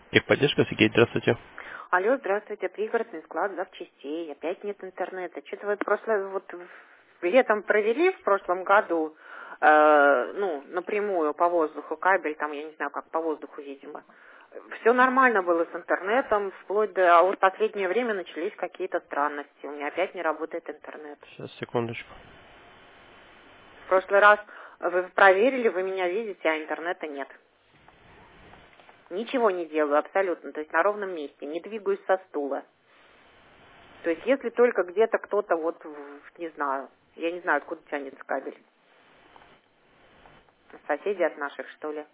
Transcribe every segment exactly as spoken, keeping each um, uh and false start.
Техподдержка, Сергей, здравствуйте. Алло, здравствуйте, пригородный склад запчастей. Опять нет интернета. Что-то вы прошлое, вот в- летом провели в прошлом году, э, ну, напрямую по воздуху кабель, там, я не знаю, как по воздуху, видимо. Все нормально было с интернетом, вплоть до... А вот в последнее время начались какие-то странности. У меня опять не работает интернет. Сейчас, секундочку. В прошлый раз вы проверили, вы меня видите, а интернета нет. Ничего не делаю абсолютно, то есть на ровном месте, не двигаюсь со стула. То есть если только где-то кто-то вот, в- не знаю, я не знаю, откуда тянется кабель. Соседи от наших, что ли?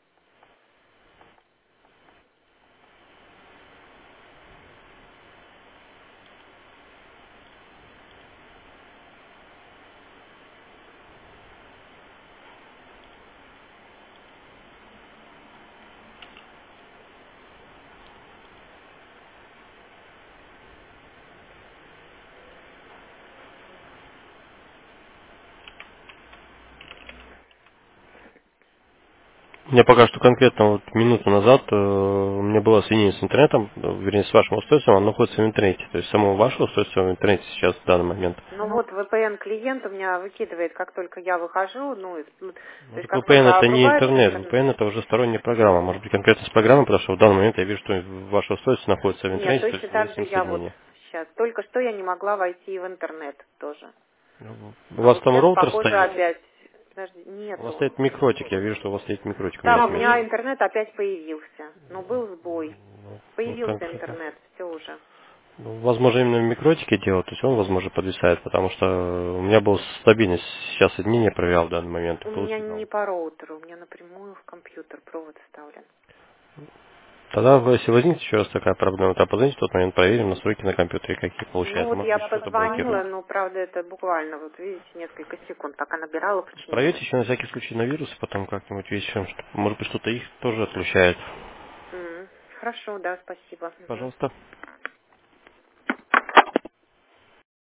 Мне пока что конкретно вот минуту назад э, у меня было соединение с интернетом, э, вернее с вашим устройством, оно находится в интернете. То есть само ваше устройство в интернете сейчас в данный момент. Ну вот ви пи эн-клиент у меня выкидывает, как только я выхожу, ну, из- ну, Ну, то есть так как ви пи эн только это не обрубается интернет, интернет. ви пи эн это уже сторонняя программа. Может быть конкретно с программой, потому что в данный момент я вижу, что ваше устройство находится в Нет, интернете, то точно есть у меня так с же ним я вот соединение. сейчас. Только что я не могла войти в интернет тоже. У А вас вот там сейчас, роутер похоже, стоит? опять. Подожди, У вас нету. стоит микротик, я вижу, что у вас стоит микротик у меня Да, у меня отмечен. интернет опять появился. Но был сбой. Ну, вот Появился конкретно. интернет, все уже. Ну, возможно, именно в микротике дело, то есть он, возможно, подвисает, потому что у меня был стабильность, сейчас соединение проверял в данный момент, и У был меня не сигнал. по роутеру, у меня напрямую в компьютер провод вставлен. Тогда, если возникнет еще раз такая проблема, то позвоните в тот момент, проверим настройки на компьютере, какие Ну получается. вот Может я быть, что-то позвонила, блокирует. но правда это буквально, вот видите, несколько секунд, пока набирала, Проверьте починилась. еще на всякий случай на вирусы, потом как-нибудь вечером, что- может быть, что-то их тоже отключает. М, Хорошо, да, спасибо. Мгм. Пожалуйста.